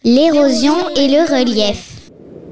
L'érosion et le relief.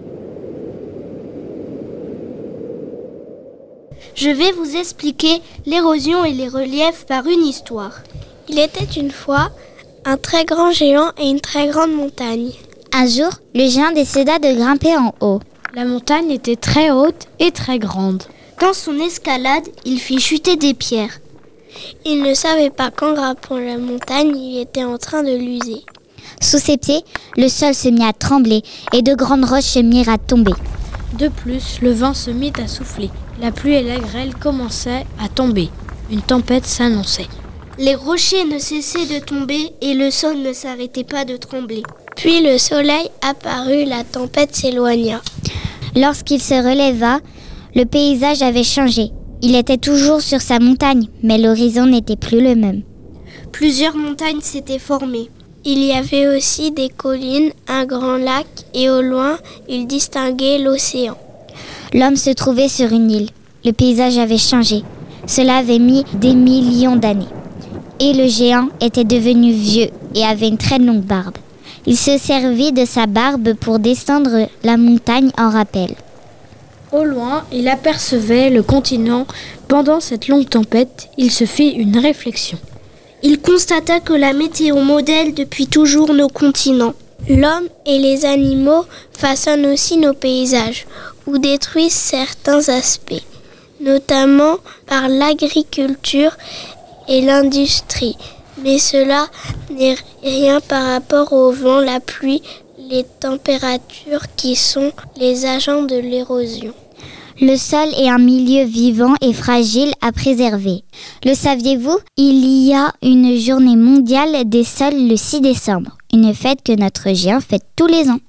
Je vais vous expliquer l'érosion et les reliefs par une histoire. Il était une fois un très grand géant et une très grande montagne. Un jour, le géant décida de grimper en haut. La montagne était très haute et très grande. Dans son escalade, il fit chuter des pierres. Il ne savait pas qu'en grimpant la montagne, il était en train de l'user. Sous ses pieds, le sol se mit à trembler et de grandes roches se mirent à tomber. De plus, le vent se mit à souffler. La pluie et la grêle commençaient à tomber. Une tempête s'annonçait. Les rochers ne cessaient de tomber et le sol ne s'arrêtait pas de trembler. Puis le soleil apparut, la tempête s'éloigna. Lorsqu'il se releva, le paysage avait changé. Il était toujours sur sa montagne, mais l'horizon n'était plus le même. Plusieurs montagnes s'étaient formées. Il y avait aussi des collines, un grand lac et au loin, il distinguait l'océan. L'homme se trouvait sur une île. Le paysage avait changé. Cela avait mis des millions d'années. Et le géant était devenu vieux et avait une très longue barbe. Il se servit de sa barbe pour descendre la montagne en rappel. Au loin, il apercevait le continent. Pendant cette longue tempête, il se fit une réflexion. Il constata que la météo modèle depuis toujours nos continents. L'homme et les animaux façonnent aussi nos paysages ou détruisent certains aspects, notamment par l'agriculture et l'industrie. Mais cela n'est rien par rapport au vent, la pluie, les températures qui sont les agents de l'érosion. Le sol est un milieu vivant et fragile à préserver. Le saviez-vous? Il y a une journée mondiale des sols le 6 décembre, une fête que notre géant fête tous les ans.